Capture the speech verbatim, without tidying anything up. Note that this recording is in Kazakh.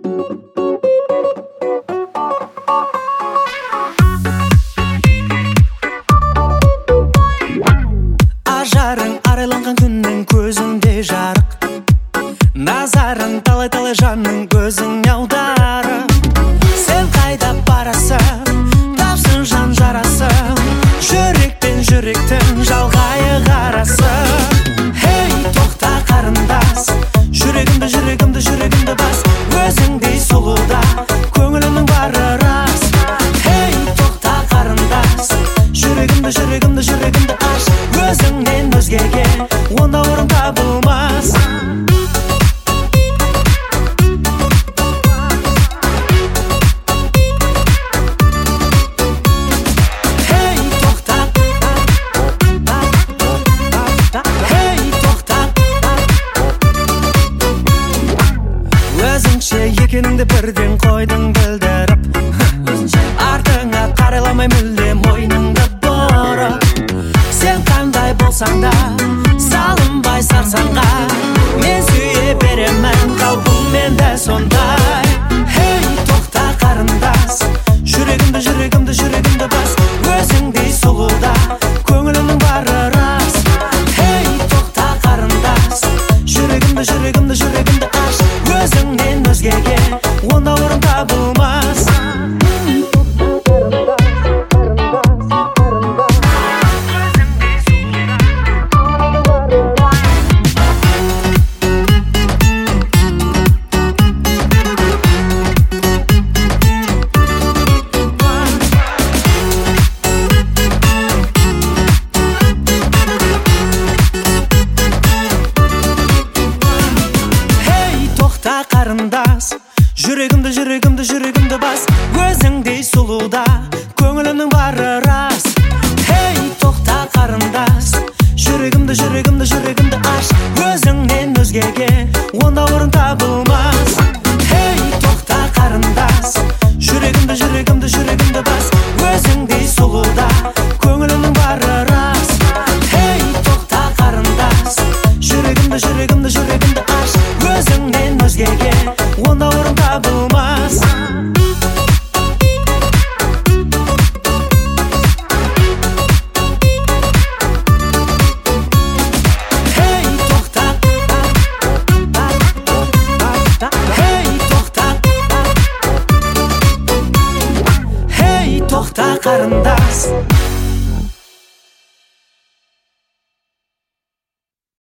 Ажарың арайланған күннің көзінде жарық, назарын талай-талай жанның көзің аударып. Сен қайда барасың, тапсын жан жарасың, жүрекпен жүректің жалғайы қарасың. Хей, тоқта қарындас, жүрегімді, жүрегімді, жүрегімді бас, өзіңдей сұлуда, көңілімнің бары рас. Хей, тоқта қарындас, жүрегімді, жүрегімді, жүрегімді аш, өзіңнен өзгеге онда орын табылмас. Өзіңше екеніңді бірден қойдың білдіріп, артыңа қарайламай мүлде мойныңды бұрып. Сен қандай болсаң да салынбай сарсаңға, мен сүйе беремін, қалпым менде сондай. Хей, тоқта қарындас, жүрегімді, жүрегімді, жүрегімді бас, өзіңдей сұлуда, көңілімнің бары рас. Хей, тоқта қарындас, жүрегімді, жүрегімді, жүрегімді аш, өзіңнен өзгеге онда орын табылмас. Қарындас, жүрегімді, жүрегімді, жүрегімді бас, өзіңдей сұлуда, көңілімнің бары рас. Хей, тоқта қарындас, жүрегімді, жүрегімді, жүрегімді аш, өзіңнен өзгеге